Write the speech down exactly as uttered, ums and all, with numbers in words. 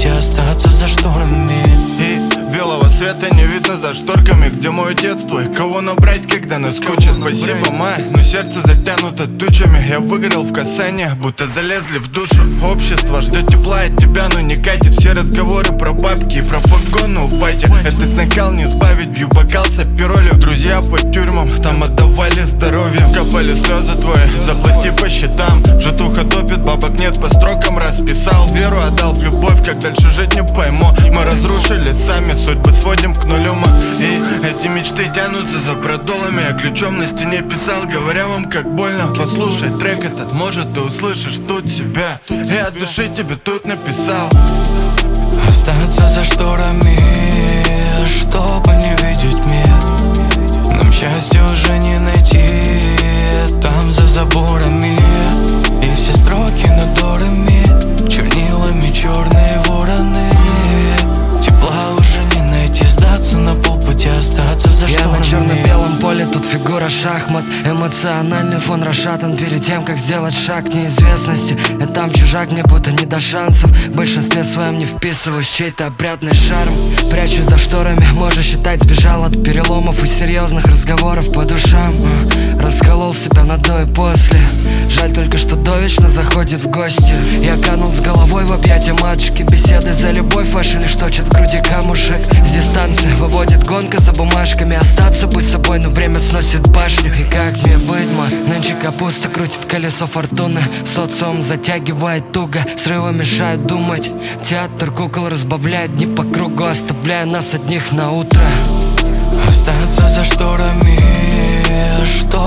пути остаться за шторами. И белого света не видно за шторками. Где мое детство и кого набрать, когда наскучит? Спасибо, май, но сердце затянуто тучами. Я выгорел в касаниях, будто залезли в душу. Общество ждет тепла от тебя, но не катит. Все разговоры про бабки и про погону в байте. Этот накал не сбавить, бью бокал с аперолью. Друзья по тюрьмам, там отдавали здоровьем. Капали слезы твои, заплати по счетам. Житуха топит, бабок нет, по строкам расписал. Веру отдал в любовь, как дальше жить не пойму. Мы разрушили сами, судьбы сводим к нулю мы. И эти мечты тянутся за продолами. Я ключом на стене писал, говоря вам, как больно. Послушай трек этот, может ты услышишь тут себя. Я от души тебе тут написал. Остаться за шторами, чтобы не видеть мир. Нам счастья уже не найти там за заборами. И все строки над дорами, чернилами черные вороны. Тепла уже не найти, сдаться на полпути, остаться за шторами. Я на черно-белом поле, тут фигура шахмат. Эмоциональный фон расшатан перед тем, как сделать шаг к неизвестности. Я там чужак, мне будто не до шансов. В большинстве своем не вписываюсь в чей-то обрядный шарм. Прячусь за шторами, можно считать, сбежал от переломов и серьезных разговоров по душам. Расколол себя на до и после. Жаль только, что довечно заходит в гости. Я канул с головой в объятия матушки. Беседы за любовь ваши лишь точат в груди камушек. С дистанции выводит гонка за бумажками. Остаться бы с собой, но время сносит башню. И как мне быть, ма? Нынче капуста крутит колесо фортуны. Социум затягивает туго, срывы мешают думать. Театр кукол разбавляет дни по кругу, оставляя нас одних на утро. Остаться за шторами, что